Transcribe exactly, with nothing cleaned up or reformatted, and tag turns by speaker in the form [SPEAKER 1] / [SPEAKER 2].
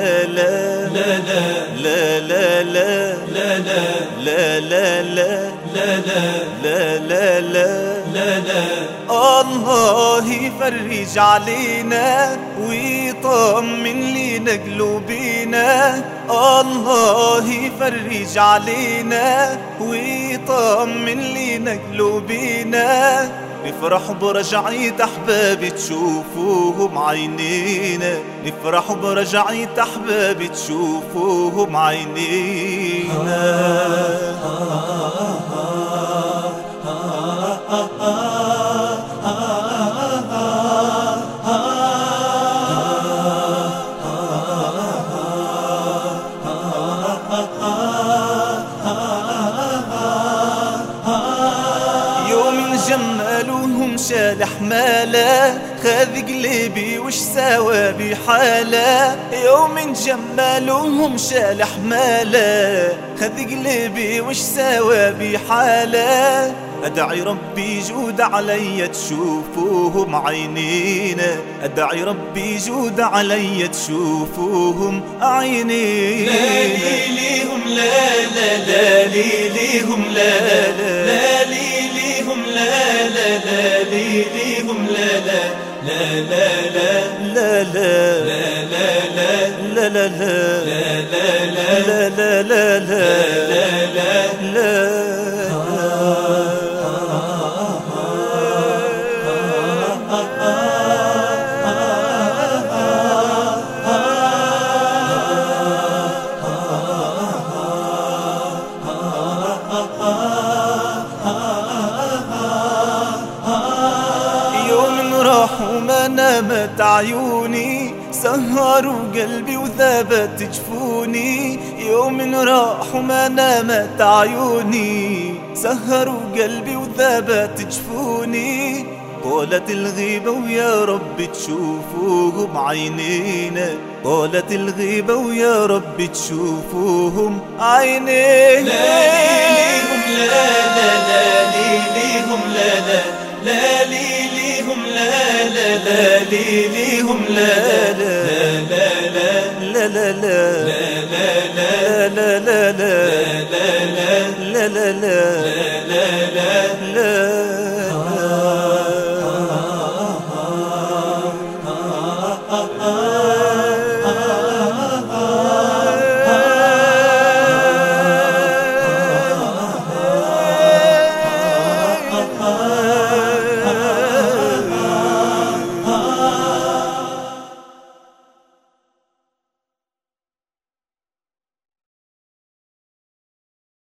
[SPEAKER 1] لا لا لا لا لا لا لا لا لا لا لا لا لا لا لا. الله يفرج علينا ويطمن لينا قلوبنا، الله يفرج علينا ويطمن لينا قلوبنا. نفرح برجعية أحبابي تشوفوهم عينينا، نفرح برجعية أحبابي تشوفوهم عينينا. جمالهم شال حماله، خذ قلبي وش سوا بحاله. يوم جمالهم شال حماله، خذ قلبي وش سوا بحاله. أدعي ربي جود علي تشوفوهم عينينا، أدعي ربي جود علي تشوفوهم عينينا.
[SPEAKER 2] لا لي ليهم لا لا لا لي ليهم لا لا لا لي ليهم لا لا لا لي ليهم لا لا لا لا لا
[SPEAKER 1] لا لا لا لا لا لا لا لا لا لا. وما نامت عيوني، سهروا قلبي وذابت جفوني. يوم راح وما نامت عيوني، سهروا قلبي وذابت جفوني. طولت الغيبة ويا رب تشوفوهم عينينا، طولت الغيبة ويا رب تشوفوهم عينينا.
[SPEAKER 2] لا ليهم لا لا لا لي ليهم لا لا لا لي ليهم لا لا لا لي ليهم لا لا لا
[SPEAKER 1] لا لا لا لا لا لا لا لا لا لا لا لا